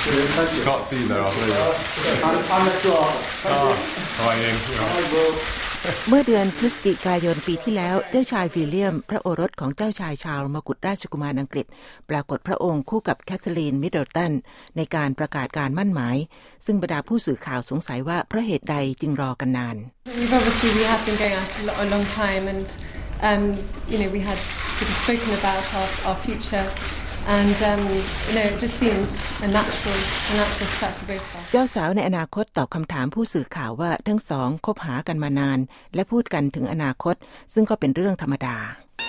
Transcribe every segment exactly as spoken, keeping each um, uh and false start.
Can't see though. I'm not sure. Hi Ian. เมื่อเดือนพฤศจิกายนปีที่แล้วเจ้าชายวิลเลียมพระโอรสของเจ้าชายชาร์ลส์มกุฎราชกุมารอังกฤษปรากฏพระองค์คู่กับแคทเธอรีนมิดเดิลตันในการประกาศการมั่นหมายซึ่งบรรดาผู้สื่อข่าวสงสัยว่าเพราะเหตุใดจึงรอกันนาน We've obviously we have been going out a long time and um you know we had sort of spoken about our our future.And um, you know, it just seemed a natural, a natural step for both of us. เจ้าสาวในอนาคตตอบคำถามผู้สื่อข่าวว่าทั้งสองคบหากันมานานและพูดกันถึงอนาคตซึ่งก็เป็นเรื่องธรรมดา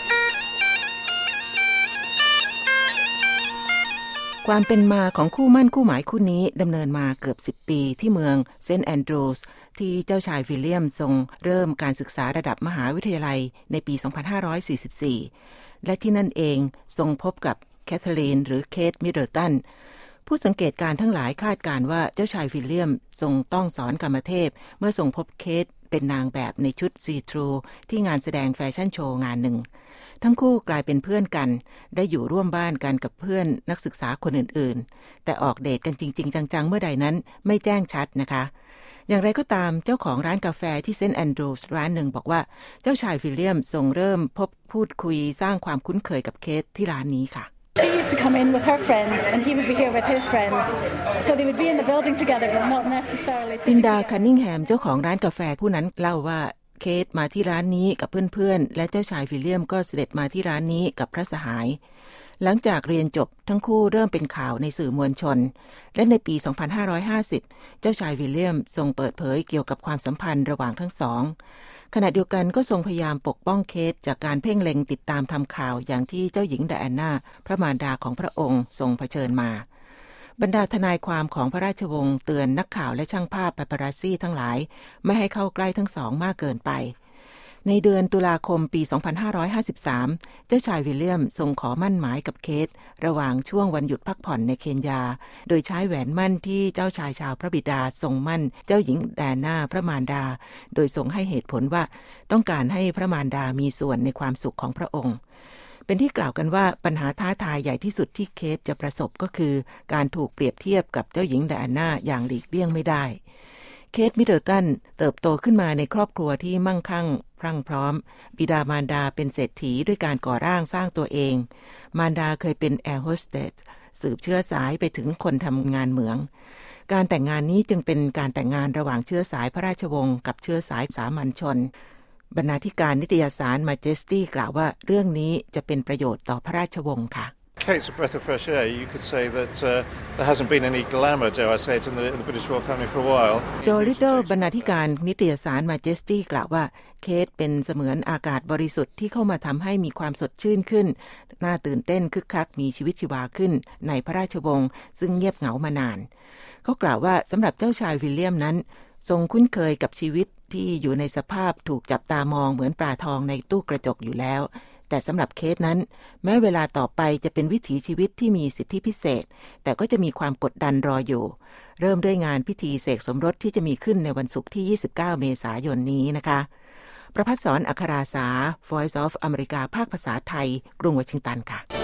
ความเป็นมาของคู่มั่นคู่หมายคู่นี้ดำเนินมาเกือบสิบปีที่เมืองเซนต์แอนดรูว์สที่เจ้าชายวิลเลียมทรงเริ่มการศึกษาระดับมหาวิทยาลัยในปีสองพันห้าร้อยสี่สิบสี่และที่นั่นเองทรงพบกับแคทเธอรีนหรือเคทมิดเดิลตันผู้สังเกตการทั้งหลายคาดการว่าเจ้าชายวิลเลียมทรงต้องสอนกรรมเทพเมื่อทรงพบเคทเป็นนางแบบในชุดซีทรูที่งานแสดงแฟชั่นโชว์งานหนึ่งทั้งคู่กลายเป็นเพื่อนกันได้อยู่ร่วมบ้านกันกับเพื่อนนักศึกษาคนอื่นๆแต่ออกเดทกันจริงๆจังๆเมื่อใดนั้นไม่แจ้งชัดนะคะอย่างไรก็ตามเจ้าของร้านกาแฟที่เซนต์แอนดรูว์สร้านหนึ่งบอกว่าเจ้าชายวิลเลียมทรงเริ่มพบพูดคุยสร้างความคุ้นเคยกับเคทที่ร้านนี้ค่ะ She used to come in with her friends and he would be here with his friends. So they would be in the building together but not necessarily. ลินดาคันนิงแฮมเจ้าของร้านกาแฟผู้นั้นเล่าว่าเคทมาที่ร้านนี้กับเพื่อนๆและเจ้าชายวิลเลียมก็เสด็จมาที่ร้านนี้กับพระสหายหลังจากเรียนจบทั้งคู่เริ่มเป็นข่าวในสื่อมวลชนและในปีสองพันห้าร้อยห้าสิบเจ้าชายวิลเลียมทรงเปิดเผยเกี่ยวกับความสัมพันธ์ระหว่างทั้งสองขณะเดียวกันก็ทรงพยายามปกป้องเคทจากการเพ่งเล็งติดตามทำข่าวอย่างที่เจ้าหญิงไดอาน่าพระมารดาของพระองค์ทรงเผชิญมาบรรดาทนายความของพระราชวงศ์เตือนนักข่าวและช่างภาพปาปารัสซี่ทั้งหลายไม่ให้เข้าใกล้ทั้งสองมากเกินไปในเดือนตุลาคมปีสองพันห้าร้อยห้าสิบสามเจ้าชายวิลเลียมทรงขอมั่นหมายกับเคทระหว่างช่วงวันหยุดพักผ่อนในเคนยาโดยใช้แหวนมั่นที่เจ้าชายชาวพระบิดาทรงมั่นเจ้าหญิงไดอาน่าพระมารดาโดยทรงให้เหตุผลว่าต้องการให้พระมารดามีส่วนในความสุขของพระองค์เป็นที่กล่าวกันว่าปัญหาท้าทายใหญ่ที่สุดที่เคทจะประสบก็คือการถูกเปรียบเทียบกับเจ้าหญิงไดอาน่าอย่างหลีกเลี่ยงไม่ได้เคทมิดเดิลตันเติบโตขึ้นมาในครอบครัวที่มั่งคั่งพรั่งพร้อมบิดามารดาเป็นเศรษฐีด้วยการก่อร่างสร้างตัวเองมารดาเคยเป็นแอร์โฮสเตสสืบเชื้อสายไปถึงคนทำงานเหมืองการแต่งงานนี้จึงเป็นการแต่งงานระหว่างเชื้อสายพระราชวงศ์กับเชื้อสายสามัญชนบรรณาธิการนิตยสาร Majesty กล่าวว่าเรื่องนี้จะเป็นประโยชน์ต่อพระราชวงศ์ค่ะ Kate's a breath of fresh air. You could say that uh, there hasn't been any glamour, dare I say it, in the, in the British royal family for a while. Joe Little บรรณาธิการนิตยสาร Majesty กล่าวว่าเคทเป็นเสมือนอากาศบริสุทธิ์ที่เข้ามาทำให้มีความสดชื่นขึ้นน่าตื่นเต้นคึกคักมีชีวิตชีวาขึ้นในพระราชวงศ์ซึ่งเงียบเหงามานานเขากล่าวว่าสำหรับเจ้าชายวิลเลียมนั้นทรงคุ้นเคยกับชีวิตที่อยู่ในสภาพถูกจับตามองเหมือนปลาทองในตู้กระจกอยู่แล้วแต่สำหรับเคทนั้นแม้เวลาต่อไปจะเป็นวิถีชีวิตที่มีสิทธิพิเศษแต่ก็จะมีความกดดันรออยู่เริ่มด้วยงานพิธีเสกสมรสที่จะมีขึ้นในวันศุกร์ที่ยี่สิบเก้าเมษายนนี้นะคะประภัสสร อัคราสา Voice of America ภาคภาษาไทยกรุงวอชิงตันค่ะ